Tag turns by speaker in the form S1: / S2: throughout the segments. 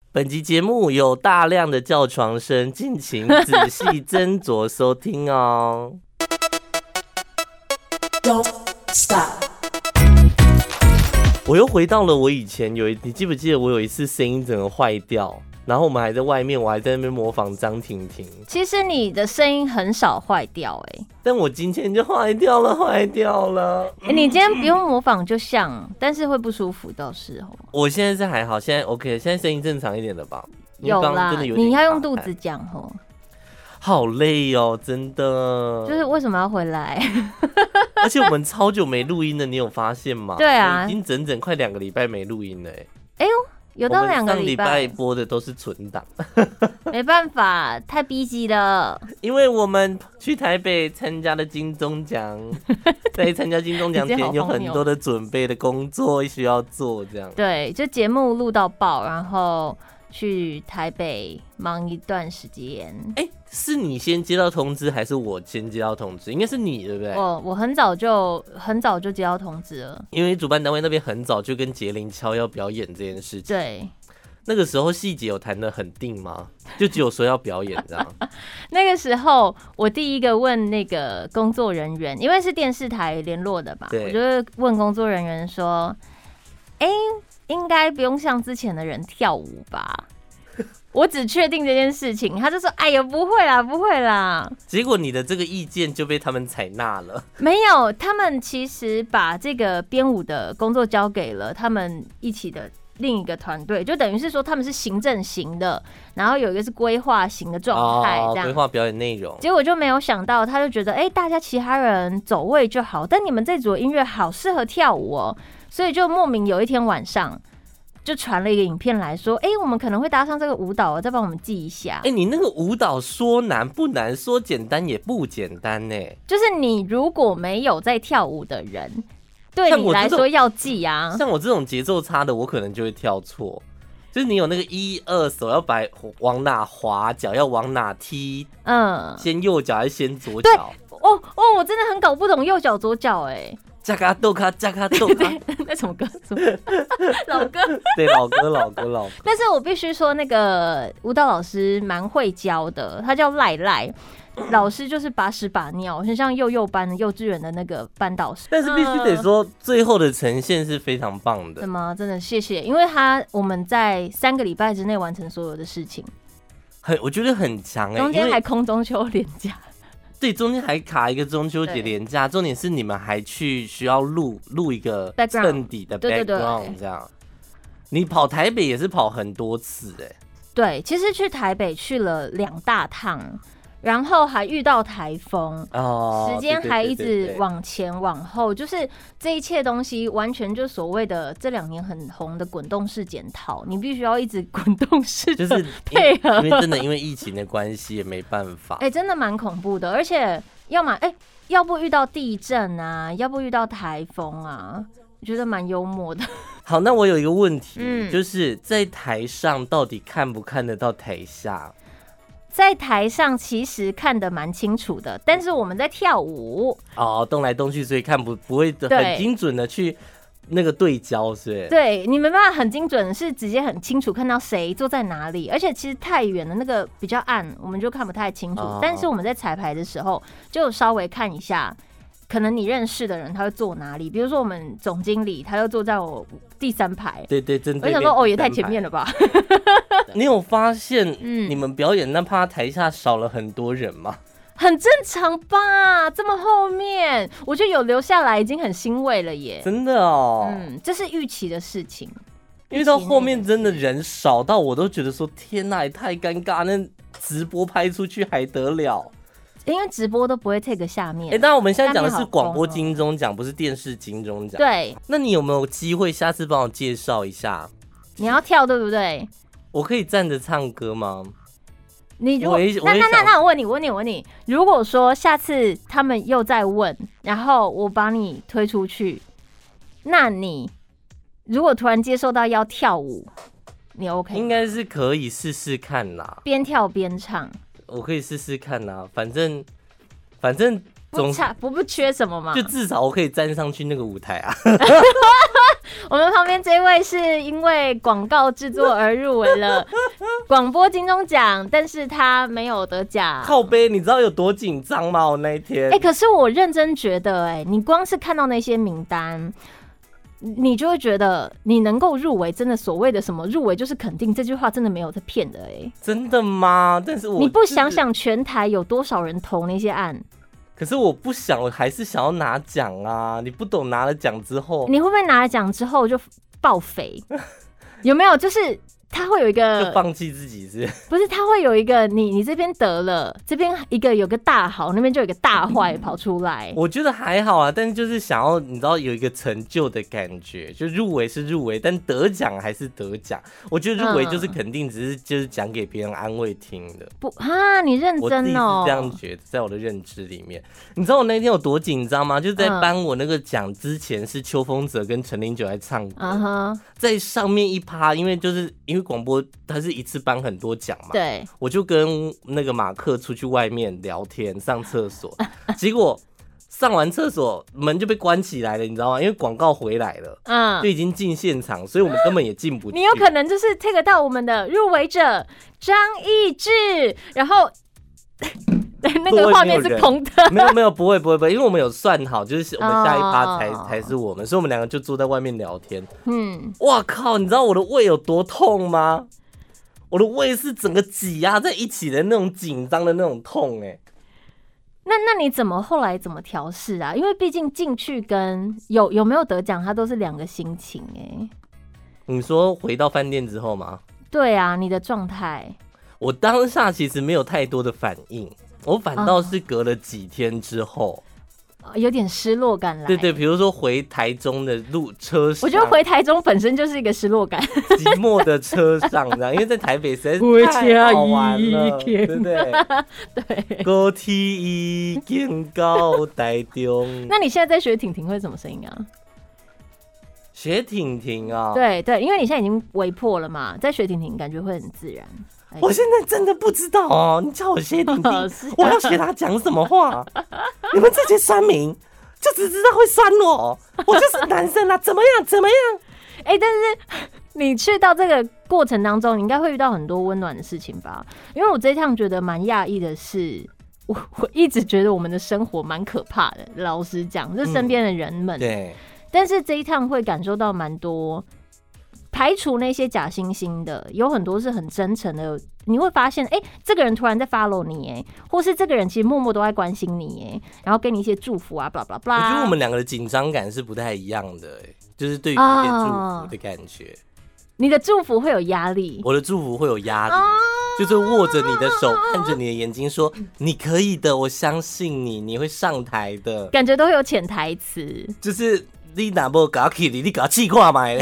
S1: 本集节目有大量的叫床声，敬请仔细斟酌收听哦。Don't stop。我又回到了我以前你记不记得我有一次声音整个坏掉，然后我们还在外面，我还在那边模仿张婷婷。
S2: 其实你的声音很少坏掉
S1: 但我今天就坏掉了。
S2: 你今天不用模仿就像，但是会不舒服倒是哦。
S1: 我现在是还好，现在 OK， 现在声音正常一点了吧？
S2: 有啦，你要用肚子讲哦。
S1: 好累哦，真的。
S2: 就是为什么要回来？
S1: 而且我们超久没录音了，你有发现吗？
S2: 对啊，
S1: 已经整整快2个礼拜没录音了。
S2: 哎呦，有到2个礼拜。我们
S1: 上礼拜播的都是存档。
S2: 没办法，太逼急了。
S1: 因为我们去台北参加了金钟奖，在参加金钟奖前有很多的准备的工作需要做，这样。
S2: 对，就节目录到爆，然后去台北忙一段时间。
S1: 是你先接到通知，还是我先接到通知？应该是你，对不对？
S2: 我很早就接到通知了，
S1: 因为主办单位那边很早就跟杰林敲要表演这件事情。
S2: 对，
S1: 那个时候细节有谈得很定吗？就只有说要表演这样。
S2: 那个时候我第一个问那个工作人员，因为是电视台联络的嘛，我就问工作人员说：“应该不用像之前的人跳舞吧？”我只确定这件事情，他就说：“哎呀，不会啦。”结
S1: 果你的这个意见就被他们采纳了。
S2: 没有，他们其实把这个编舞的工作交给了他们一起的另一个团队，就等于是说他们是行政型的，然后有一个是规划型的状态，这样
S1: 规划表演内容。
S2: 结果就没有想到，他就觉得大家其他人走位就好，但你们这组的音乐好适合跳舞哦，所以就莫名有一天晚上。就传了一个影片来说，我们可能会搭上这个舞蹈，再帮我们记一下。
S1: 你那个舞蹈说难不难，说简单也不简单呢。
S2: 就是你如果没有在跳舞的人，对你来说要记啊。
S1: 像我这种节奏差的，我可能就会跳错。就是你有那个1、2手要摆往哪滑，脚要往哪踢，先右脚还是先左脚？
S2: 我真的很搞不懂右脚左脚
S1: 加卡豆卡，加卡豆卡，
S2: 那什么歌？老歌。
S1: 对，老歌。
S2: 但是我必须说，那个舞蹈老师蛮会教的，他叫赖赖。老师就是把屎把尿，很像幼班的幼稚园的那个班导师。
S1: 但是必须得说，最后的呈现是非常棒的。
S2: 什么？真的谢谢，因为我们在3个礼拜之内完成所有的事情，
S1: 我觉得很强
S2: 中间还空中秋连假。
S1: 对，中间还卡一个中秋节连假，重点是你们还需要录一个衬底的 background， 这样。你跑台北也是跑很多次
S2: 对，其实去台北去了2大趟，然后还遇到台风，时间还一直往前往后，就是这一切东西完全就所谓的这2年很红的滚动式检讨，你必须要一直滚动式的配合，
S1: 因为真的因为疫情的关系也没办法，
S2: 真的蛮恐怖的，而且要不遇到地震啊，要不遇到台风啊，我觉得蛮幽默的。
S1: 好，那我有一个问题，就是在台上到底看不看得到台下？
S2: 在台上其实看得蛮清楚的，但是我们在跳舞
S1: 动来动去，所以不会很精准的去那个对焦，是不是？
S2: 对，你没办法很精准，是直接很清楚看到谁坐在哪里，而且其实太远了，那个比较暗，我们就看不太清楚。但是我们在彩排的时候，就稍微看一下，可能你认识的人他会坐哪里，比如说我们总经理，他就坐在我第3排。
S1: 对，我
S2: 想说也太前面了吧。
S1: 你有发现你们表演那趴台下少了很多人吗？
S2: 很正常吧，这么后面，我觉得有留下来已经很欣慰了耶。
S1: 真的哦，
S2: 这是预期的事情。
S1: 因为到后面真的人少到我都觉得说，天哪，也太尴尬，那直播拍出去还得了？
S2: 因为直播都不会 take 下面。
S1: 当然我们现在讲的是广播金钟奖，不是电视金钟奖。
S2: 对。
S1: 那你有没有机会下次帮我介绍一下？
S2: 你要跳对不对？
S1: 我可以站着唱歌吗？
S2: 你如果那我问你，如果说下次他们又再问，然后我把你推出去，那你如果突然接受到要跳舞，你 OK？
S1: 应该是可以试试看啦，
S2: 边跳边唱。
S1: 我可以试试看啦，反正
S2: 不缺什么嘛，
S1: 就至少我可以站上去那个舞台啊。
S2: 我们旁边这位是因为广告制作而入围了广播金钟奖，但是他没有得奖。
S1: 靠背，你知道有多紧张吗？我那一天，
S2: 可是我认真觉得，你光是看到那些名单，你就会觉得你能够入围，真的所谓的什么入围就是肯定，这句话真的没有在骗的。
S1: 真的吗？但是你
S2: 不想想全台有多少人投那些案？
S1: 可是我不想，我还是想要拿奖啊！你不懂拿了奖之后，
S2: 你会不会拿了奖之后就爆肥？有没有？就是他会有一个
S1: 就放弃自己是？
S2: 不是，他会有一个你这边得了，这边有个大好，那边就有一个大坏跑出来。
S1: 我觉得还好啊，但是就是想要你知道有一个成就的感觉，就入围是入围，但得奖还是得奖。我觉得入围就是肯定，只是就是讲给别人安慰听的。
S2: 不啊，你认真哦？
S1: 我自己是这样觉得，在我的认知里面，你知道我那天有多紧张吗？就是在颁我那个奖之前，是邱锋泽跟陈零九在唱歌，在上面一趴，因为广播它是一次颁很多奖嘛，
S2: 对，
S1: 我就跟那个马克出去外面聊天，上厕所，结果上完厕所门就被关起来了，你知道吗？因为广告回来了，就已经进现场，所以我们根本也进不去。
S2: 你有可能就是 take 到我们的入围者张奕智，然后那个画面是空的。
S1: 没有，不会，因为我们有算好，就是我们下一趴才是我们，所以我们两个就坐在外面聊天。哇靠！你知道我的胃有多痛吗？我的胃是整个挤压在一起的那种紧张的那种痛。
S2: 那你后来怎么调试啊？因为毕竟进去跟有没有得奖，它都是两个心情。
S1: 你说回到饭店之后吗？
S2: 对啊，你的状态。
S1: 我当下其实没有太多的反应，我反倒是隔了几天之后，
S2: 有点失落感来。
S1: 对，比如说回台中的车上，
S2: 我觉得回台中本身就是一个失落感。
S1: 寂寞的车上，因为在台北实在是太好玩了，对不对？
S2: 对。
S1: 高铁已经到台中。
S2: 那你现在在学婷婷会什么声音啊？
S1: 学婷婷啊？
S2: 对，因为你现在已经微破了嘛，在学婷婷感觉会很自然。
S1: 我现在真的不知道哦，你叫我学婷婷，我要学她讲什么话？你们这些酸民就只知道会酸我就是男生啊，怎么样？
S2: 但是你去到这个过程当中，你应该会遇到很多温暖的事情吧？因为我这一趟觉得蛮讶异的是，我一直觉得我们的生活蛮可怕的，老实讲，就身边的人们。
S1: 对。
S2: 但是这一趟会感受到蛮多。排除那些假惺惺的，有很多是很真诚的。你会发现，这个人突然在 follow 你，或是这个人其实默默都在关心你，然后给你一些祝福啊，blah blah blah。
S1: 我觉得我们两个的紧张感是不太一样的，就是对于一些祝福的感觉。
S2: 你的祝福会有压力，
S1: 我的祝福会有压力，就是握着你的手，看着你的眼睛说：“你可以的，我相信你，你会上台的。”
S2: 感觉都会有潜台词，
S1: 就是。你哪不搞起你给他气看买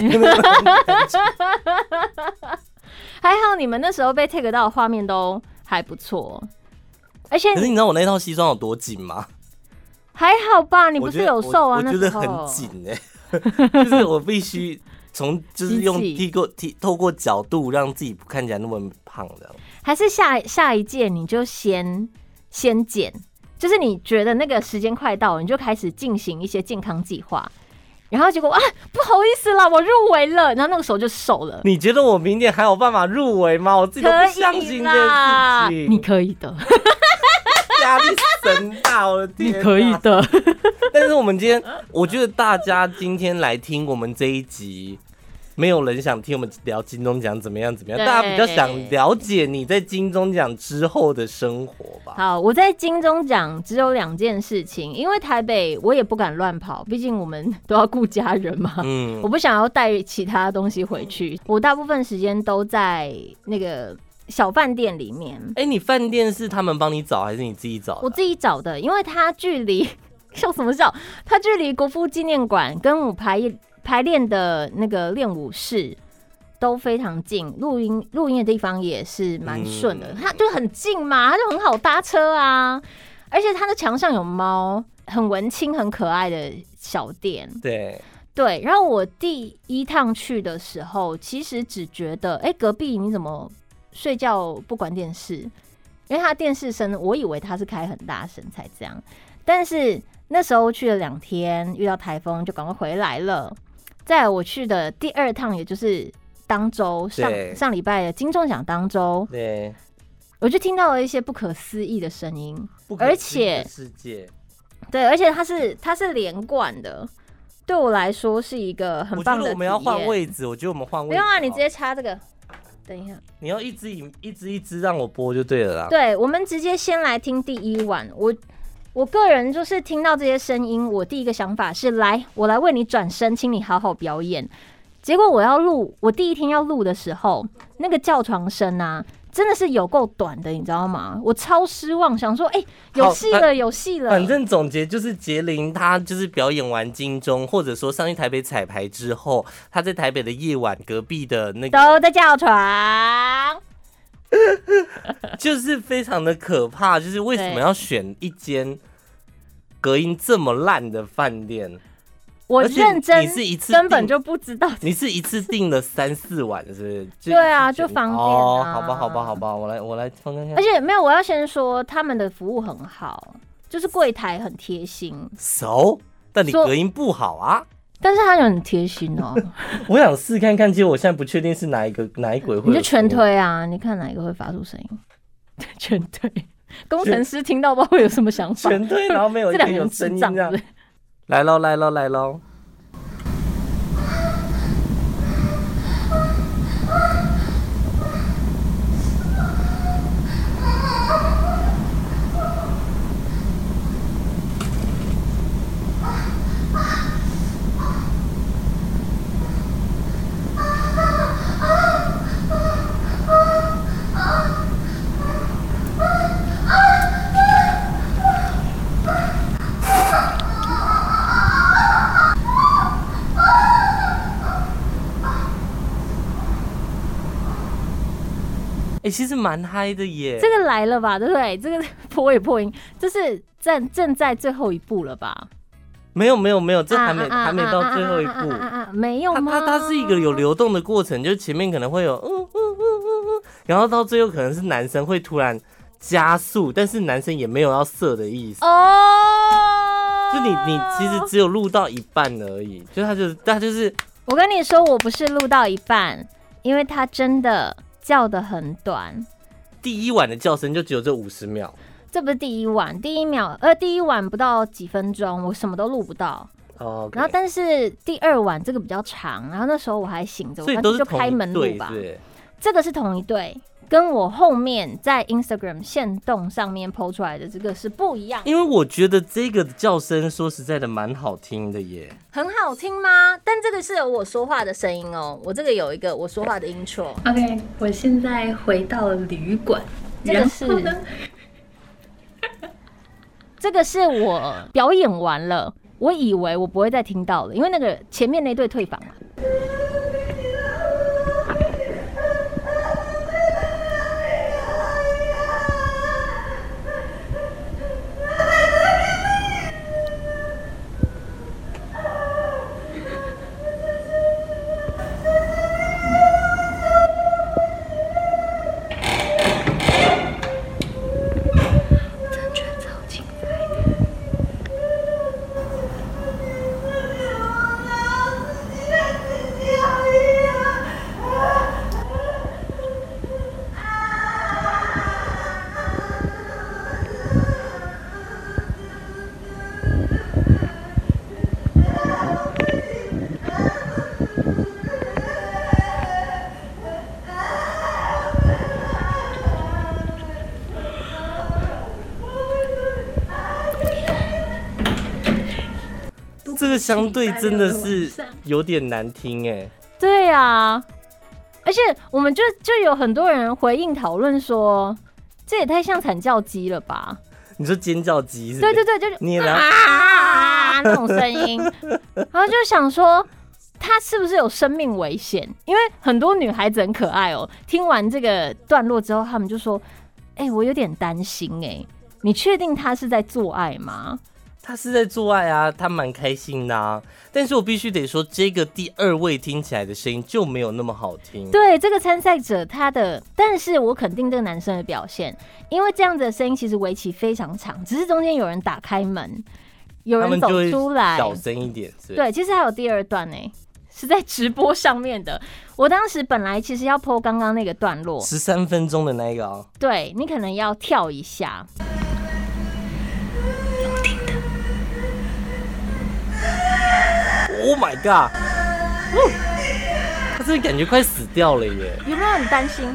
S2: 还好你们那时候被 take 到的画面都还不错，而且
S1: 可是你知道我那套西装有多紧吗？
S2: 还好吧，你不是有瘦啊？
S1: 我觉得很紧就是我必须就是用透过角度让自己不看起来那么胖的。还是
S2: 下一届你就先减，就是你觉得那个时间快到了，你就开始进行一些健康计划。然后结果不好意思啦，我入围了，然后那个时候就瘦了。
S1: 你觉得我明年还有办法入围吗？我自己都不相信这件事情。
S2: 你可以的，
S1: 压力神大，我的天！
S2: 你可以的。
S1: 但是我们今天，我觉得大家今天来听我们这一集，没有人想听我们聊金钟奖怎么样，大家比较想了解你在金钟奖之后的生活吧。
S2: 好，我在金钟奖只有2件事情，因为台北我也不敢乱跑，毕竟我们都要顾家人嘛。我不想要带其他东西回去，我大部分时间都在那个小饭店里面。
S1: 你饭店是他们帮你找还是你自己找的？
S2: 我自己找的，因为它距离笑什么笑？它距离国父纪念馆跟我排练的那个练舞室都非常近，录音的地方也是蛮顺的，它就很近嘛，它就很好搭车啊，而且它的墙上有猫，很文青很可爱的小店。对，然后我第一趟去的时候，其实只觉得隔壁你怎么睡觉不关电视？因为它电视声，我以为它是开很大声才这样，但是那时候去了2天，遇到台风就赶快回来了。 再来我去的第2趟，也就是当周上礼拜的金钟奖当周，
S1: 对，
S2: 我就听到了一些不可思议的声音，而且
S1: 世界，
S2: 对，而且它是连贯的，对我来说是一个很棒的体验。
S1: 我觉得我们要换位置，我觉得我们换位置。
S2: 不用啊，你直接插这个。等一下，
S1: 你要一支让我播就对了啦。
S2: 对，我们直接先来听第1晚。我个人就是听到这些声音，我第一个想法是我来为你转身，请你好好表演。结果我第1天要录的时候，那个叫床声啊，真的是有够短的，你知道吗？我超失望，想说，有戏了，有戏了。
S1: 反正总结就是婕铃她就是表演完金钟，或者说上去台北彩排之后，她在台北的夜晚隔壁的那个
S2: 都在叫床，
S1: 就是非常的可怕。就是为什么要选一间隔音这么烂的饭店？
S2: 我认真，你是一次根本就不知道，
S1: 你是一次订了3、4晚，是不是？
S2: 对啊，就方便啊。
S1: 好吧，我来放看看。
S2: 而且没有，我要先说他们的服务很好，就是柜台很贴心。
S1: 但你隔音不好啊。
S2: 但是他就很贴心哦。
S1: 我想试看看，其实我现在不确定是哪一轨会。
S2: 你就全推啊，你看哪一个会发出声音？全推。工程师听到不知道会有什么想法？
S1: 全推，然后没有一点有声音这样。来喽！其实蛮嗨的耶！
S2: 这个来了吧，对不对？这个破音，这是正在最后一步了吧？
S1: 没有，这还没到最后一步，
S2: 没有吗？
S1: 它是一个有流动的过程，就是前面可能会有然后到最后可能是男生会突然加速，但是男生也没有要射的意思哦。就你其实只有录到一半而已，就他就是。
S2: 我跟你说，我不是录到一半，因为他真的。叫得很短，
S1: 第1晚的叫声就只有这50秒。
S2: 这不是第1晚，第1晚不到几分钟，我什么都录不到。
S1: Okay.
S2: 然后但是第2晚这个比较长，然后那时候我还醒着，
S1: 所以都是
S2: 就开门录吧。
S1: 对，
S2: 这个是同一对，跟我后面在 Instagram 限动上面 po 出来的这个是不一样。
S1: 因为我觉得这个叫声说实在的蛮好听的耶。
S2: 很好听吗？但这个是有我说话的声音哦，我这个有一个我说话的 intro。OK，
S3: 我现在回到了旅馆，
S2: 这个是这个是我表演完了，我以为我不会再听到了，因为那个前面那对退房了。
S1: 这个相对真的是有点难听哎。
S2: 对啊，而且我们就有很多人回应讨论说，这也太像惨叫鸡了吧？
S1: 你说尖叫鸡是？
S2: 对，就是
S1: 你
S2: 那种声音，然后就想说，他是不是有生命危险？因为很多女孩子很可爱哦。听完这个段落之后，他们就说：“我有点担心你确定他是在做爱吗？”
S1: 他是在做爱啊，他蛮开心的啊。但是我必须得说，这个第2位听起来的声音就没有那么好听。
S2: 对，这个参赛者但是我肯定这个男生的表现，因为这样子的声音其实为期非常长，只是中间有人打开门，有人走出来，
S1: 小声一点是。
S2: 对，其实还有第2段是在直播上面的。我当时本来其实要 po 刚刚那个段落
S1: 13分钟的那个哦，
S2: 对你可能要跳一下。
S1: Oh my god！ 他这感觉快死掉了耶！
S2: 有没有很担心？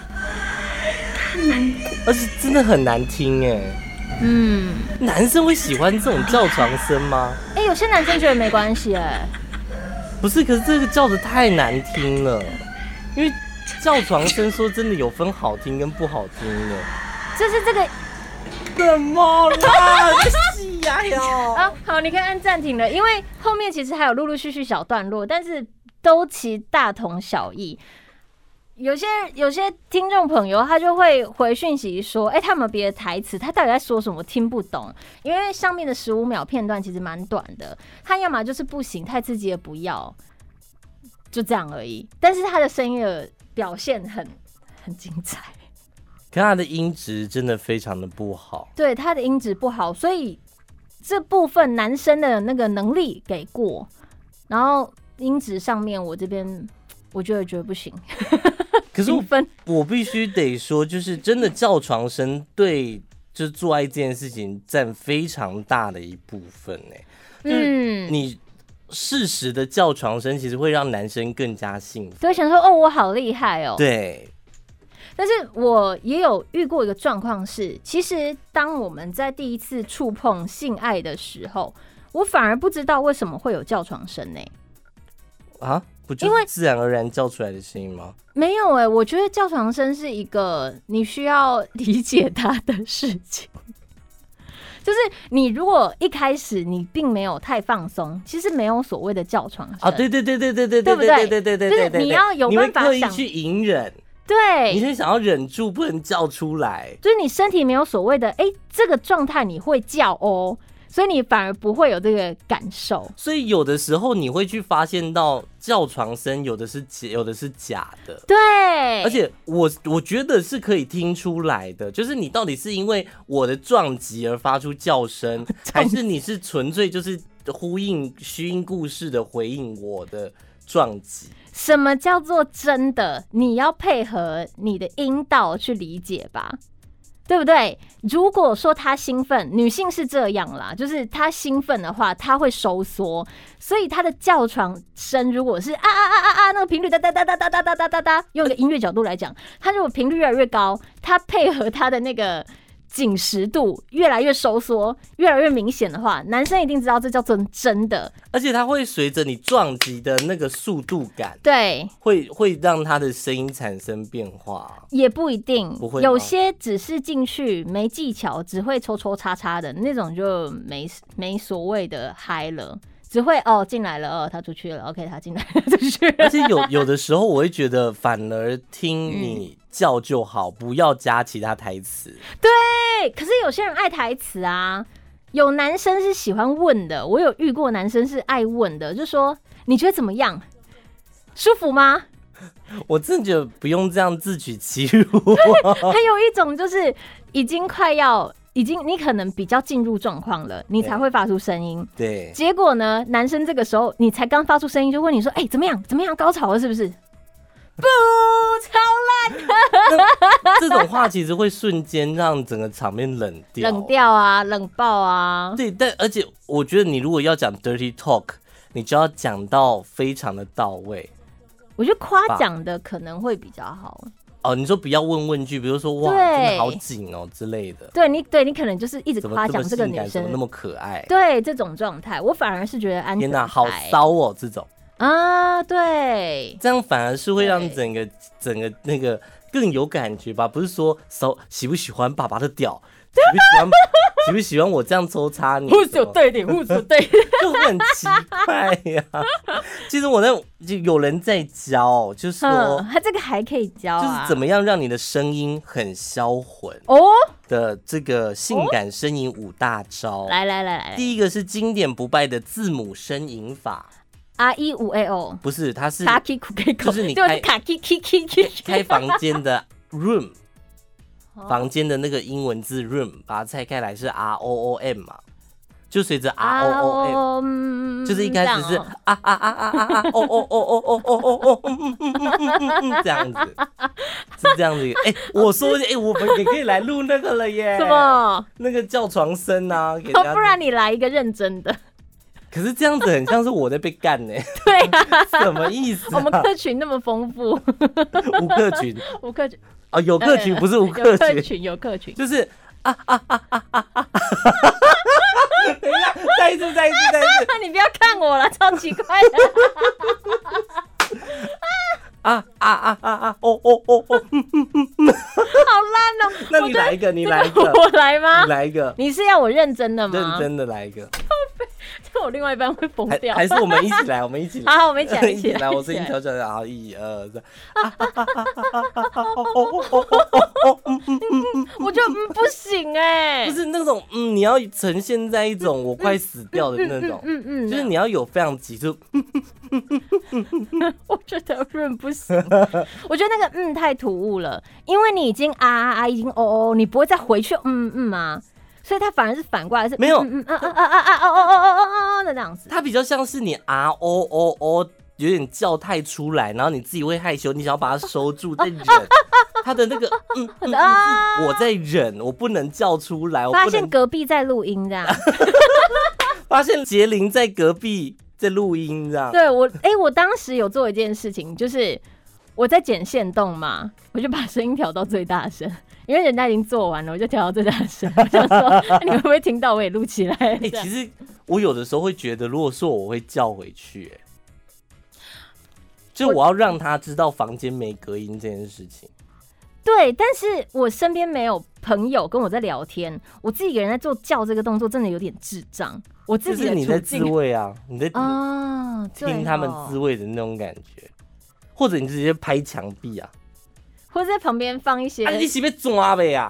S1: 而且真的很难听哎。男生会喜欢这种叫床声吗？
S2: 有些男生觉得没关系哎。
S1: 不是，可是这个叫的太难听了，因为叫床声说真的有分好听跟不好听的。
S2: 就是这个。
S1: 怎么啦？戏呀哟！
S2: 好，你可以按暂停了，因为后面其实还有陆陆续续小段落，但是都其大同小异。有些听众朋友他就会回讯息说，他们别的台词，他到底在说什么，听不懂。因为上面的15秒片段其实蛮短的，他要么就是不行，太刺激了不要，就这样而已。但是他的声音的表现很精彩。
S1: 可他的音质真的非常的不好，
S2: 对，他的音质不好，所以这部分男生的那个能力给过，然后音质上面我这边我觉得不行。
S1: 可是我必须得说，就是真的叫床声对就是做爱这件事情占非常大的一部分哎，就是你适时的叫床声，其实会让男生更加兴奋，
S2: 对，想说我好厉害哦，
S1: 对。
S2: 但是我也有遇过一个状况是，其实当我们在第一次触碰性爱的时候，我反而不知道为什么会有叫床声呢？
S1: 不就是自然而然叫出来的声音吗？
S2: 没有我觉得叫床声是一个你需要理解它的事情。就是你如果一开始你并没有太放松，其实没有所谓的叫床声
S1: 对对，对不对？
S2: 就是你要有办法想，
S1: 你会刻意去隐忍。
S2: 对，
S1: 你是想要忍住不能叫出来，
S2: 就是你身体没有所谓的这个状态你会叫哦，所以你反而不会有这个感受。
S1: 所以有的时候你会去发现到叫床声有的是假的，
S2: 对，
S1: 而且我觉得是可以听出来的，就是你到底是因为我的撞击而发出叫声，还是你是纯粹就是呼应虚应故事的回应我的撞击。
S2: 什么叫做真的？你要配合你的阴道去理解吧，对不对？如果说她兴奋，女性是这样啦，就是她兴奋的话，她会收缩，所以她的叫床声如果是那个频率哒哒哒哒哒哒哒哒哒哒，用一个音乐角度来讲，她如果频率越来越高，她配合她的那个紧实度越来越收缩，越来越明显的话，男生一定知道这叫做真的。
S1: 而且它会随着你撞击的那个速度感，
S2: 对，
S1: 会让他的声音产生变化。
S2: 也不一定，
S1: 不会，
S2: 有些只是进去没技巧，只会抽抽插插的那种，就没所谓的嗨了。只会进来了，他出去了 ，OK， 他进来了，出去了。
S1: 而且有的时候我会觉得，反而听你叫就好，不要加其他台词。
S2: 对，可是有些人爱台词啊，有男生是喜欢问的，我有遇过男生是爱问的，就说你觉得怎么样，舒服吗？
S1: 我真的觉得不用这样自取其辱。
S2: 还有一种就是已经你可能比较进入状况了，你才会发出声音。
S1: 对，
S2: 结果呢，男生这个时候你才刚发出声音，就问你说：“怎么样？怎么样？高潮了是不是？”不，超烂的。
S1: 这种话其实会瞬间让整个场面冷掉
S2: 啊，冷爆啊。
S1: 对，但而且我觉得你如果要讲 dirty talk， 你就要讲到非常的到位。
S2: 我觉得夸奖的可能会比较好。
S1: 你说不要问句，比如说哇，真的好紧哦之类的。
S2: 对你可能就是一直夸奖这个女生
S1: 怎么那么可爱。
S2: 对，这种状态，我反而是觉得安全。
S1: 天哪，好骚哦，这种
S2: 啊，对，
S1: 这样反而是会让整个那个更有感觉吧？不是说喜不喜欢爸爸的屌，喜不喜欢我这样抽插你？
S2: 互手对点，互手对，
S1: 就很奇怪呀。其实就有人在教，就是说
S2: 他这个还可以教
S1: 就是怎么样让你的声音很销魂的这个性感呻吟5大招。
S2: 来，
S1: 第一个是经典不败的字母呻吟法。
S2: RE5AO
S1: 不是，它是
S2: 就是你
S1: 开房间的 room。房间的那个英文字 room， 把它拆开来是 ROOM 嘛， 就随着 ROOM， 就是一开始是这样子，是这样子。我说我们也可以来录那个了耶。
S2: 什么？
S1: 那个叫床声啊，
S2: 不然你来一个认真的。
S1: 可是这样子很像是我在被干呢。
S2: 对啊，
S1: 什么意思？
S2: 我们客群那么丰富。
S1: 无客群，
S2: 无客群
S1: 哦，有客群不是无客群，
S2: 有客群，
S1: 就是等一下，再一次，
S2: 你不要看我了，超奇怪的。
S1: 好
S2: 烂哦！
S1: 那你来一个，
S2: 我来吗？
S1: 你来一个，
S2: 你是要我认真的吗？
S1: 认真的来一个。
S2: 这我另外一半会疯掉。
S1: 还是我们一起来，好，我们一起来，我声音调整，好，1、2、3。
S2: 我觉得不行
S1: 不是那种你要呈现在一种我快死掉的那种，就是你要有非常急促。
S2: 我觉得不行，我觉得那个太突兀了，因为你已经已经你不会再回去啊。所以它反而是反过来是
S1: 没有
S2: 的这样子，
S1: 它比较像是你有点叫太出来，然后你自己会害羞，你想要把它收住，在忍。它的那个我在忍，我不能叫出来。
S2: 发现隔壁在录音这样，
S1: 发现杰林在隔壁在录音这样。
S2: 对我当时有做一件事情，就是我在剪限动嘛，我就把声音调到最大声。因为人家已经做完了，我就调到最大声。我想说，你们会不会听到？我也录起来。
S1: 其实我有的时候会觉得，如果说我会叫回去，就我要让他知道房间没隔音这件事情。
S2: 对，但是我身边没有朋友跟我在聊天，我自己一个人在做叫这个动作，真的有点智障。我自己的
S1: 就是你在自慰啊，你在听他们自慰的那种感觉，或者你直接拍墙壁啊。
S2: 或者在旁边放一些，
S1: 你是要抓呗呀？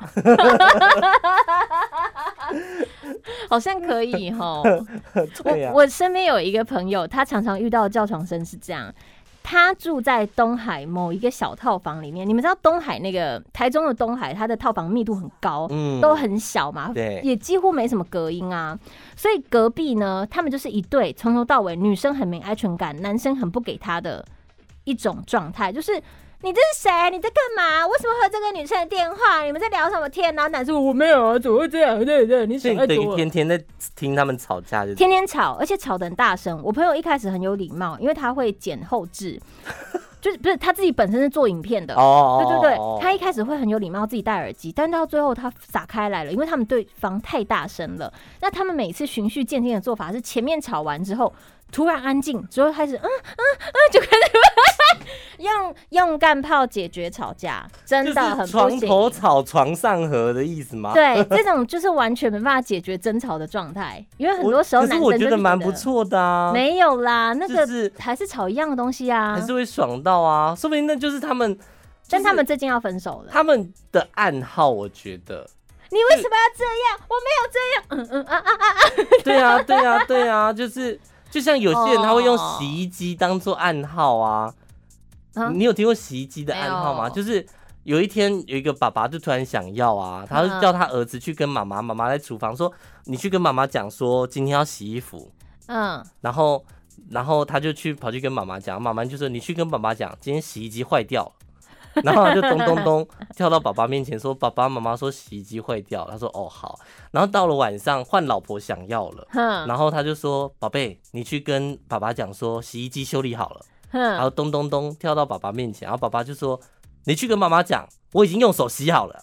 S2: 好像可以哈。
S1: 对啊，
S2: 我身边有一个朋友，他常常遇到的叫床声是这样。他住在东海某一个小套房里面，你们知道东海那个台中的东海，它的套房密度很高，都很小嘛，也几乎没什么隔音啊。所以隔壁呢，他们就是一对从头到尾女生很没安全感，男生很不给他的一种状态，就是。你这是谁？你在干嘛？为什么和这个女生的电话？你们在聊什么天？然后男生说我没有啊，怎么会这样？对，你想太多了。所以
S1: 等于天天在听他们吵架，
S2: 天天吵，而且吵得很大声。我朋友一开始很有礼貌，因为他会剪后置，就是不是他自己本身是做影片的对，他一开始会很有礼貌，自己戴耳机，但到最后他撒开来了，因为他们对方太大声了。那他们每次循序渐进的做法是，前面吵完之后突然安静，之后开始就开始。用干炮解决吵架，真的很不行。
S1: 床头吵，床上和的意思吗？
S2: 对，这种就是完全没办法解决争吵的状态，因为很多时候男生
S1: 可是我觉得蛮不错的啊。
S2: 没有啦，那个还是吵一样的东西啊，
S1: 还是会爽到啊，说不定那就是他们。
S2: 但他们最近要分手了。
S1: 他们的暗号，我觉得。
S2: 你为什么要这样？我没有这
S1: 样。对啊，就像有些人他会用洗衣机当做暗号啊。你有听过洗衣机的暗号吗？就是有一天有一个爸爸就突然想要啊，他就叫他儿子去跟妈妈在厨房说，你去跟妈妈讲说今天要洗衣服，然后他就跑去跟妈妈讲，妈妈就说你去跟爸爸讲今天洗衣机坏掉了，然后他就咚咚咚跳到爸爸面前说，爸爸妈妈说洗衣机坏掉了，他说哦好，然后到了晚上换老婆想要了，然后他就说宝贝你去跟爸爸讲说洗衣机修理好了。然后咚咚咚跳到爸爸面前，然后爸爸就说：“你去跟妈妈讲，我已经用手洗好了。”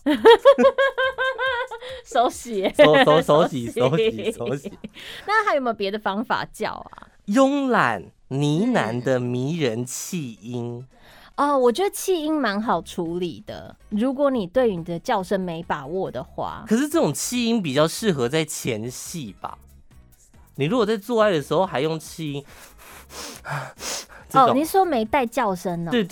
S2: 手洗，
S1: 手洗。
S2: 那还有没有别的方法叫啊？
S1: 慵懒呢喃的迷人气音。
S2: 我觉得气音蛮好处理的。如果你对你的叫声没把握的话，
S1: 可是这种气音比较适合在前戏吧？你如果在做爱的时候还用气音。
S2: 你说没带叫声呢？
S1: 对，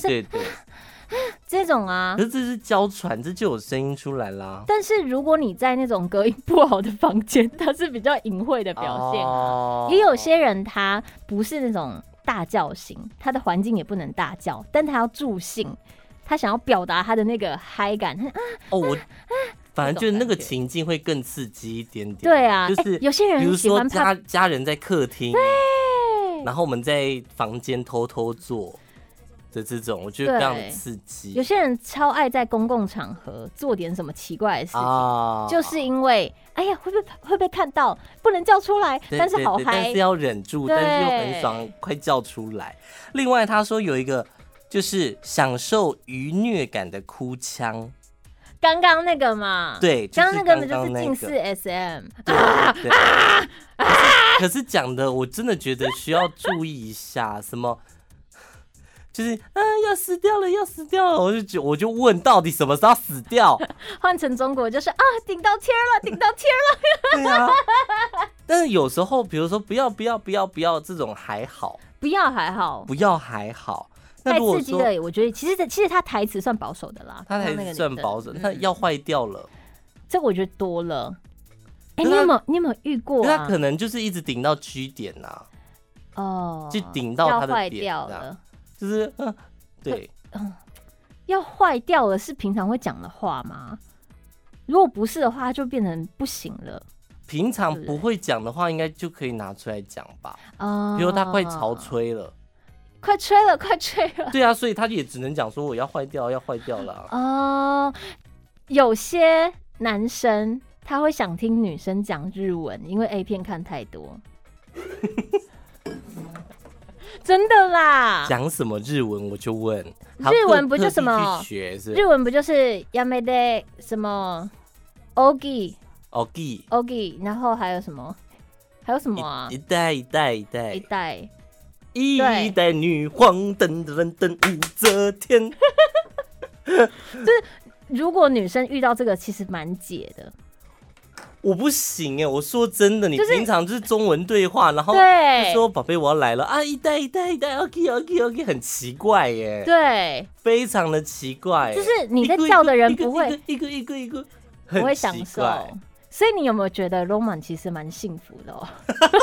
S2: 这种啊，
S1: 可是这是娇喘，这就有声音出来啦。
S2: 但是如果你在那种隔音不好的房间，它是比较隐晦的表现也有些人他不是那种大叫型，他的环境也不能大叫，但他要助兴，他想要表达他的那个嗨感。
S1: 反而就是那个情境会更刺激一点点。
S2: 对啊，
S1: 就是
S2: 有些人
S1: 比如说
S2: 喜欢
S1: 家人在客厅，
S2: 对，
S1: 然后我们在房间偷偷做的这种，我觉得非常的刺激。
S2: 有些人超爱在公共场合做点什么奇怪的事情，就是因为哎呀会被看到，不能叫出来，但是好嗨，
S1: 但是要忍住，但是又很爽，快叫出来。另外他说有一个就是享受愉虐感的哭腔。
S2: 刚刚那个嘛，
S1: 对，
S2: 刚刚那个就是近似 SM，
S1: 对。可是讲的我真的觉得需要注意一下，什么就是要死掉了，要死掉了，我就问到底什么时候死掉？
S2: 换成中国就是顶到天了，顶到天了。
S1: 对啊，但是有时候比如说不要这种还好，
S2: 不要还好。太刺激了，我觉得其实他台词算保守的啦，
S1: 他台词算保守，他要坏掉了，
S2: 这个我觉得多了。你有没有遇过
S1: 他可能就是一直顶到 G 点呐，就顶到他的点了，就是对，
S2: 要坏掉了是平常会讲的话吗？如果不是的话，就变成不行了。
S1: 平常不会讲的话，应该就可以拿出来讲吧？比如他快潮吹了。
S2: 快吹了！对
S1: 啊，所以他也只能讲说我要坏掉了。
S2: 有些男生他会想听女生讲日文，因为 A 片看太多。真的啦！
S1: 讲什么日文我就问。
S2: 日文不就什么？日文不就是やめで什么 ogi， 然后还有什么啊？
S1: 一代女皇，噔噔噔，武则天。
S2: 就是如果女生遇到这个，其实蛮解的。
S1: 我不行哎，我说真的，你平常就是中文对话，然后就说宝贝我要来了啊，一代 OK， 很奇怪耶，
S2: 对，
S1: 非常的奇怪，
S2: 就是你在叫的人不会
S1: 一个，不
S2: 会享受。所以你有没有觉得 Roman 其实蛮幸福的哦？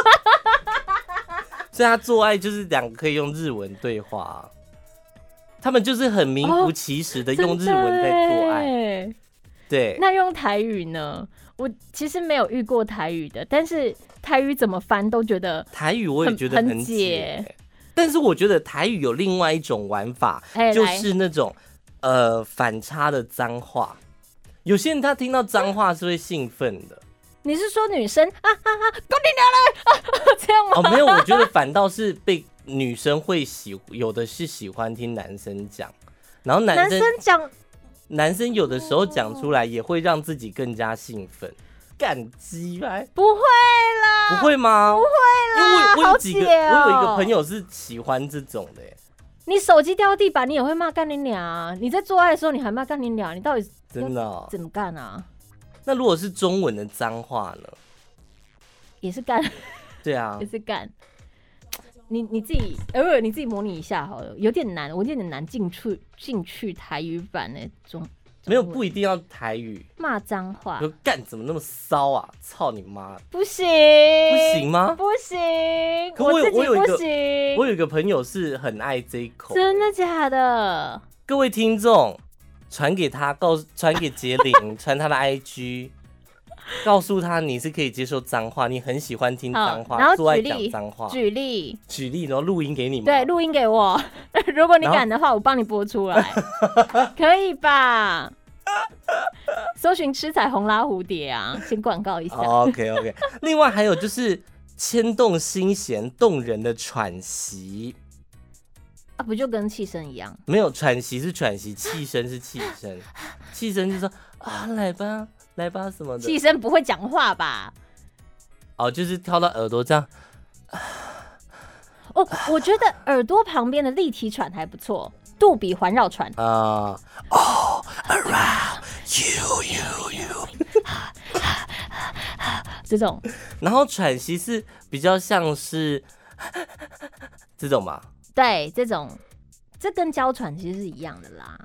S1: 所以他做爱就是两个可以用日文对话，他们就是很名副其实的用日文在做爱。对，
S2: 那用台语呢？我其实没有遇过台语的，但是台语怎么翻都觉得
S1: 台语我也觉得很解。但是我觉得台语有另外一种玩法，就是那种反差的脏话。有些人他听到脏话是会兴奋的。
S2: 你是说女生够你娘了这样吗？
S1: 没有，我觉得反倒是被女生会有的是喜欢听男生讲，然后男生有的时候讲出来也会让自己更加兴奋。干鸡掰？
S2: 不会啦，
S1: 不会吗？
S2: 不会啦，
S1: 我有一个朋友是喜欢这种的耶。
S2: 你手机掉地板，你也会骂干你娘啊？你在做爱的时候，你还骂干你娘？你到底
S1: 真的
S2: 怎么干啊？
S1: 那如果是中文的脏话呢？
S2: 也是干。
S1: 对啊，
S2: 也是干。你自己你自己模拟一下好了，有点难，我有点难进去台语版的中。
S1: 没有，不一定要台语。
S2: 骂脏话，
S1: 就干怎么那么骚啊！操你妈！
S2: 不行
S1: 吗？
S2: 不行，
S1: 可
S2: 我自己不行。
S1: 我有一个朋友是很爱这一口，
S2: 真的假的？
S1: 各位听众，传给他，传给杰林，传他的 IG， 告诉他你是可以接受脏话，你很喜欢听脏话，
S2: 然后
S1: 做爱讲脏话，
S2: 举例，
S1: 然后录音给你吗？
S2: 对，录音给我。如果你敢的话，我帮你播出来，可以吧？搜寻吃彩虹拉蝴蝶啊，先广告一下。
S1: OK。另外还有就是牵动心弦、动人的喘息
S2: 啊，不就跟气声一样？
S1: 没有，喘息是喘息，气声是气声。气声就是说啊，来吧什么的。
S2: 气声不会讲话吧？
S1: 就是跳到耳朵这样。
S2: 我觉得耳朵旁边的立体喘还不错，杜比环绕喘。
S1: All around you
S2: 这种。
S1: 然后喘息是比较像是这种嘛？
S2: 对，这跟娇喘其实是一样的啦。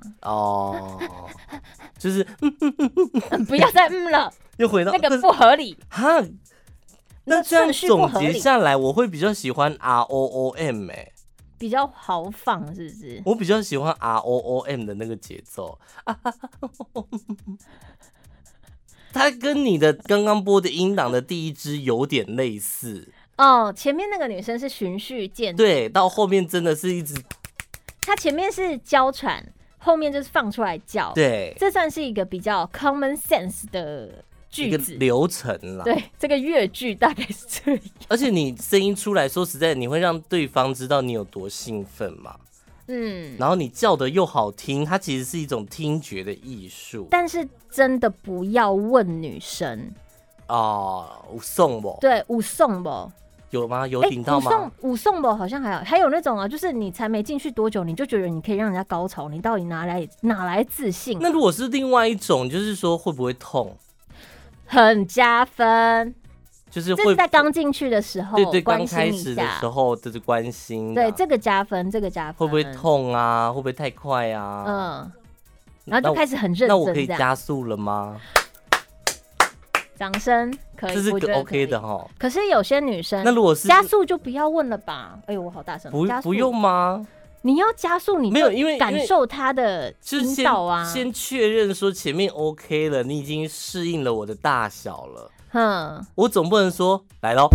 S1: 就是
S2: 不要再了，
S1: 又回到
S2: 那个不合理
S1: 哈。那这样总结下来，我会比较喜欢 ROOM
S2: 比较豪放，是不是？
S1: 我比较喜欢 ROOM 的那个节奏。 它跟你的刚刚播的音档的第一支有点类似
S2: 哦。前面那个女生是循序渐进，
S1: 对，到后面真的是一直，
S2: 她前面是娇喘，后面就是放出来叫，
S1: 对，
S2: 这算是一个比较 common sense 的句子
S1: 流程啦。
S2: 对，这个乐句大概是这样。
S1: 而且你声音出来，说实在，你会让对方知道你有多兴奋嘛。然后你叫的又好听，它其实是一种听觉的艺术。
S2: 但是真的不要问女生
S1: 有送不？
S2: 对，有送不？
S1: 有吗？有顶到吗？
S2: 有送不？好像还有那种啊，就是你才没进去多久，你就觉得你可以让人家高潮，你到底哪来自信？
S1: 那如果是另外一种，就是说会不会痛？
S2: 很加分。
S1: 就是
S2: 这是在刚进去的时候，
S1: 对，刚开始的时候就是关心，
S2: 对，这个加分，
S1: 会不会痛啊？会不会太快啊？
S2: 然后就开始很认真。
S1: 那我可以加速了吗？
S2: 掌声可以，
S1: 这是个 OK 的哈。
S2: 可是有些女生，
S1: 那如果是
S2: 加速就不要问了吧？哎呦，我好大声，
S1: 不用吗？
S2: 你要加速，你
S1: 没有，因为
S2: 感受它的音道啊，
S1: 先确认说前面 OK 了，你已经适应了我的大小了。我总不能说来咯。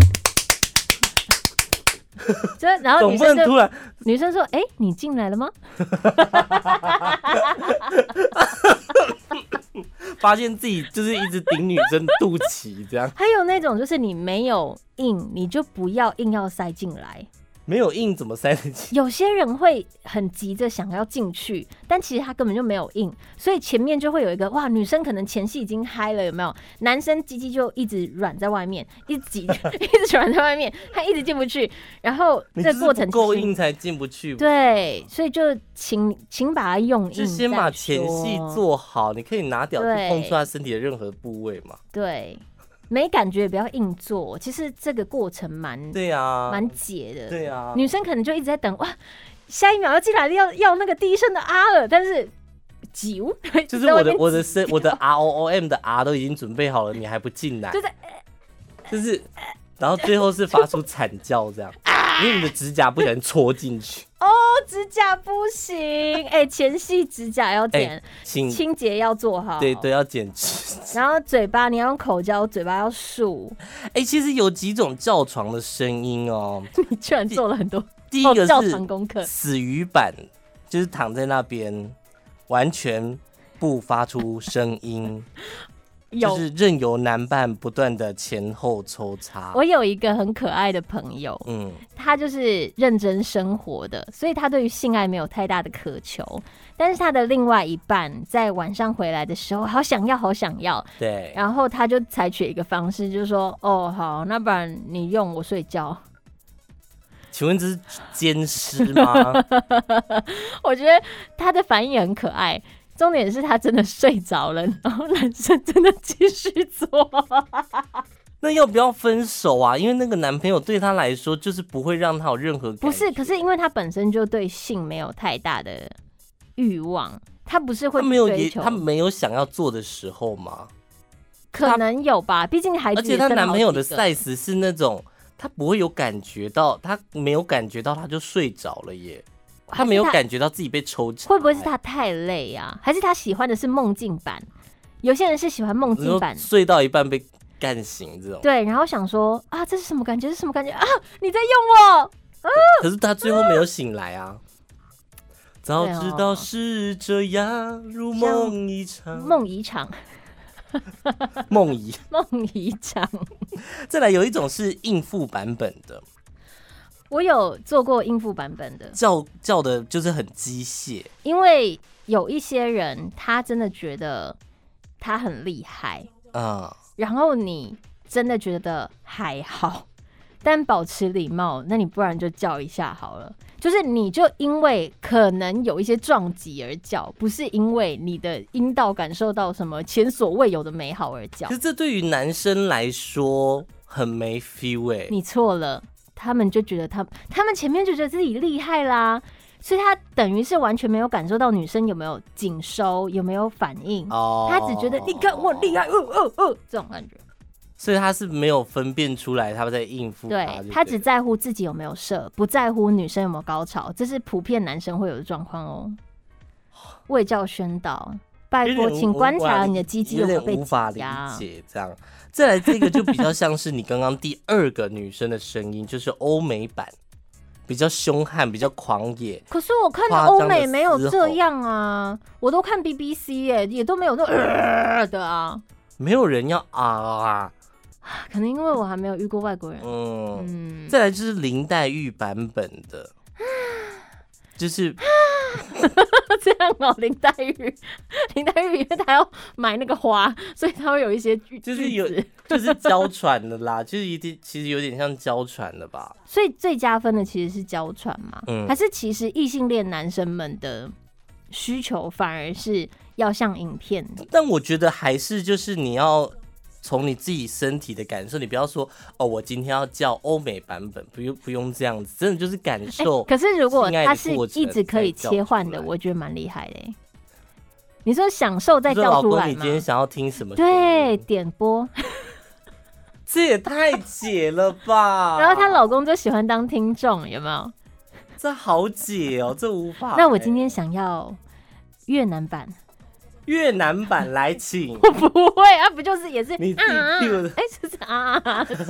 S2: 然后
S1: 总不能突然
S2: 女生说：“哎，你进来了吗？”
S1: 发现自己就是一直顶女生肚脐这样。
S2: 还有那种就是你没有硬，你就不要硬要塞进来。
S1: 没有硬怎么塞得进？
S2: 有些人会很急着想要进去，但其实他根本就没有硬，所以前面就会有一个哇，女生可能前戏已经嗨了，有没有？男生鸡鸡就一直软在外面，一直挤，一直软在外面，他一直进不去。然后这过程
S1: 不够硬才进不去。
S2: 对，所以就请把它用硬，
S1: 就先把前戏做好，你可以拿屌去碰触他身体的任何部位嘛。
S2: 对。没感觉也不要硬做，其实这个过程蛮解的。
S1: 对啊，
S2: 女生可能就一直在等，哇，下一秒要进来要那个第一声的啊了，但是啾，
S1: 就是我的 ROOM 的 R 都已经准备好了，你还不进来，就是，然后最后是发出惨叫这样，因为你的指甲不小心戳进去。
S2: 哦，指甲不行，前戏指甲要剪，清洁要做好，
S1: 对，要剪指甲。
S2: 然后嘴巴你要用口交，嘴巴要漱。
S1: 其实有几种叫床的声音哦。
S2: 你居然做了很多。
S1: 第一个
S2: 叫床功课，
S1: 死鱼版，就是躺在那边，完全不发出声音。就是任由男伴不断的前后抽插。
S2: 我有一个很可爱的朋友，他就是认真生活的，所以他对于性爱没有太大的渴求。但是他的另外一半在晚上回来的时候，好想要，
S1: 对，
S2: 然后他就采取一个方式，就是说，哦，好，那不然你用我睡觉。
S1: 请问这是奸尸吗？
S2: 我觉得他的反应很可爱。重点是他真的睡着了，然后男生真的继续做。
S1: 那要不要分手啊？因为那个男朋友对他来说就是不会让他有任何感觉。
S2: 不是，可是因为他本身就对性没有太大的欲望，他不是会追求，
S1: 他没有想要做的时候吗？
S2: 可能有吧，毕竟孩子也生好几个。
S1: 而且他男朋友的 size 是那种他不会有感觉到，他没有感觉到他就睡着了耶。他没有感觉到自己被抽插，
S2: 会不会是他太累啊？还是他喜欢的是梦境版？有些人是喜欢梦境版，
S1: 睡到一半被干醒这种。
S2: 对，然后想说啊，这是什么感觉？这是什么感觉啊？你在用我？
S1: 可是他最后没有醒来啊。早知道是这样，如梦一场。
S2: 梦一场。
S1: 梦一
S2: 场。
S1: 再来有一种是应付版本的。
S2: 我有做过应付版本的，
S1: 叫的就是很机械，
S2: 因为有一些人他真的觉得他很厉害然后你真的觉得还好，但保持礼貌，那你不然就叫一下好了。就是你就因为可能有一些撞击而叫，不是因为你的阴道感受到什么前所未有的美好而叫。
S1: 可是这对于男生来说很没 feel
S2: 你错了。他们就觉得他们前面就觉得自己厉害啦，所以他等于是完全没有感受到女生有没有紧收，有没有反应。他只觉得你看我厉害，这种感觉。
S1: 所以他是没有分辨出来他在应付他。
S2: 对，他只在乎自己有没有射，不在乎女生有没有高潮，这是普遍男生会有的状况哦。卫教宣导， 拜托，请观察你的鸡鸡有没有被
S1: 无法理解这样。再来这个就比较像是你刚刚第2个女生的声音，就是欧美版，比较凶悍，比较狂野。
S2: 可是我看的欧美没有这样啊，我都看 BBC 耶，也都没有那的啊。
S1: 没有人要啊，
S2: 可能因为我还没有遇过外国人。
S1: 再来就是林黛玉版本的，就是
S2: 这样哦。林黛玉因为她要买那个花，所以她会有一些
S1: 就是娇喘的啦，就是其实有点像娇喘的吧。
S2: 所以最加分的其实是娇喘嘛，还是其实异性恋男生们的需求反而是要像影片？
S1: 但我觉得还是就是你要从你自己身体的感受，你不要说我今天要叫欧美版本，不用这样子，真的就是感受。
S2: 可是如果它是一直可以切换的，我觉得蛮厉害的。你说享受再叫出来吗？
S1: 老公，你今天想要听什么？
S2: 对，点播。
S1: 这也太解了吧！
S2: 然后她老公就喜欢当听众，有没有？
S1: 这好解哦，这无法。
S2: 那我今天想要越南版。
S1: 越南版来请。
S2: 我不会啊，不就是也是
S1: 你自己 Q 的？
S2: 是啊，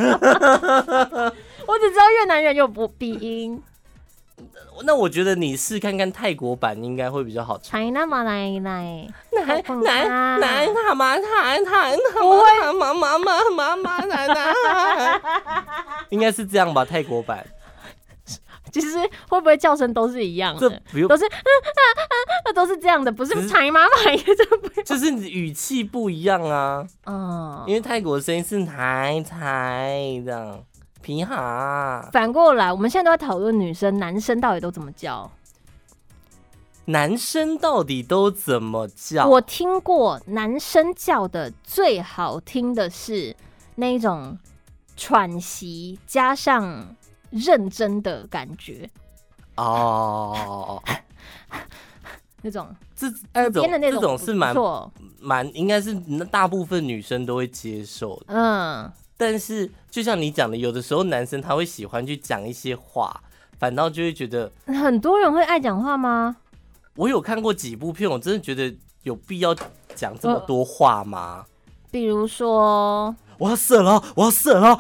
S2: 我只知道越南人有鼻音。
S1: 那我觉得你试看看泰国版应该会比较好唱。
S2: 不
S1: 会，应该是这样吧？泰国版。
S2: 其实会不会叫声都是一样的？都是这样的，不是踩妈妈，
S1: 就是语气不一样啊。因为泰国的声音是踩这样。皮哈。
S2: 反过来，我们现在都在讨论女生，男生到底都怎么叫？
S1: 男生到底都怎么叫？
S2: 我听过男生叫的最好听的是那种喘息加上认真的感觉哦，那种耳边的那种，
S1: 这种是蛮应该是大部分女生都会接受的。但是就像你讲的，有的时候男生他会喜欢去讲一些话，反倒就会觉得
S2: 很多人会爱讲话吗？
S1: 我有看过几部片，我真的觉得有必要讲这么多话吗？
S2: 比如说，
S1: 我要射了，射了，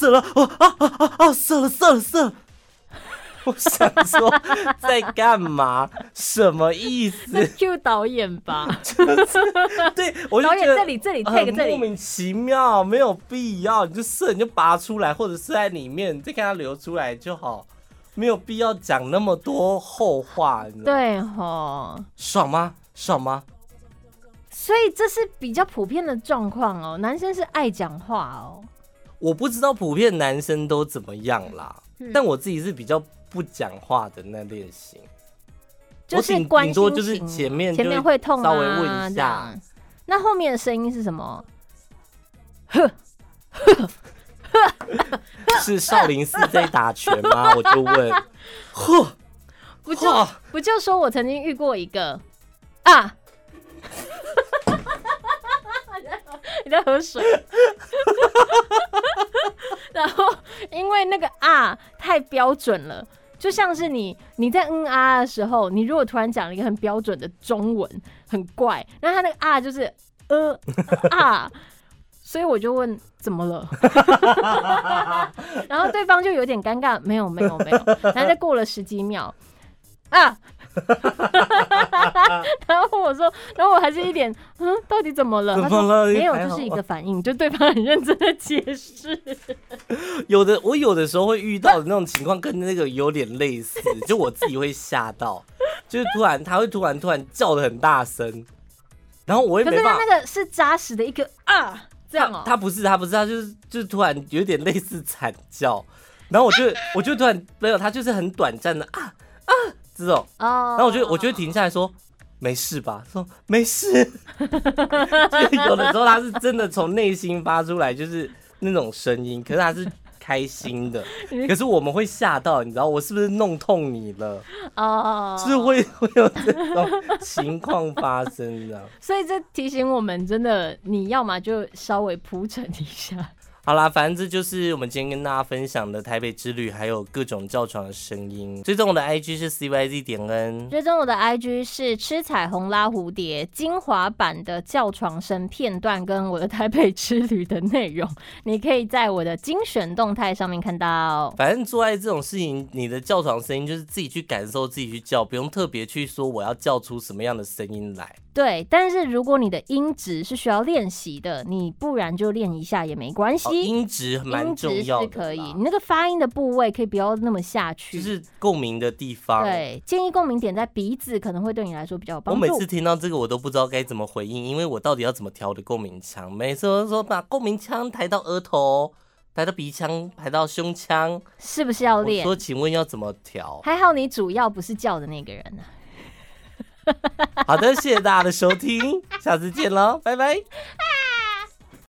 S1: 射了。我想说在干嘛？什么意思
S2: ？Q 导演吧，
S1: 对，我就觉得
S2: 导演这里 take 这里，
S1: 莫名其妙，没有必要，你就射你就拔出来，或者射在里面，再看它流出来就好，没有必要讲那么多后话。
S2: 对吼，
S1: 爽吗？
S2: 所以这是比较普遍的状况哦，男生是爱讲话哦。
S1: 我不知道普遍男生都怎么样啦，但我自己是比较不讲话的那类型，
S2: 就是
S1: 关心型，顶多就是前面
S2: 会痛啊，
S1: 稍微问一下。
S2: 那后面的声音是什么？
S1: 是少林寺在打拳吗？我就问。
S2: 不就说我曾经遇过一个啊。你在喝水。然后因为那个啊太标准了，就像是你在的时候，你如果突然讲了一个很标准的中文，很怪，然后他那个啊就是所以我就问怎么了。然后对方就有点尴尬，没有，然后再过了10几秒啊。然后我说，然后我还是一点到底怎么了？
S1: 怎么了？
S2: 没有，就是一个反应，就对方很認真的解释。
S1: 我有的时候会遇到的那种情况，跟那个有点类似，就我自己会吓到，就是他会突然叫得很大声，然后我也没办法。
S2: 可是他那个是扎实的一个啊，这样哦。
S1: 他不是，他就是突然有点类似惨叫，然后我就突然没有，他就是很短暂的啊。这种，然后我就会停下来说没事吧，说没事。就有的时候他是真的从内心发出来，就是那种声音，可是他是开心的，可是我们会吓到，你知道我是不是弄痛你了？是会有这种情况发生的。
S2: 所以这提醒我们，真的你要嘛就稍微铺陈一下。
S1: 好啦，反正这就是我们今天跟大家分享的台北之旅，还有各种叫床的声音。追踪我的 IG 是 CYZ.N，
S2: 追踪我的 IG 是吃彩虹拉蝴蝶精华版的叫床声片段跟我的台北之旅的内容，你可以在我的精选动态上面看到。
S1: 反正做爱这种事情，你的叫床声音就是自己去感受，自己去叫，不用特别去说我要叫出什么样的声音来。
S2: 对，但是如果你的音质是需要练习的，你不然就练一下也没关系。
S1: 音质蛮重要的，
S2: 音质是可以，你那个发音的部位可以不要那么下去，
S1: 就是共鸣的地方。
S2: 对，建议共鸣点在鼻子，可能会对你来说比较有帮助。
S1: 我每次听到这个，我都不知道该怎么回应，因为我到底要怎么调的共鸣腔？每次都说把共鸣腔抬到额头，抬到鼻腔，抬到胸腔，
S2: 是不是要练？
S1: 我说，请问要怎么调？
S2: 还好你主要不是叫的那个人啊。
S1: 好的，谢谢大家的收听，下次见喽，拜拜。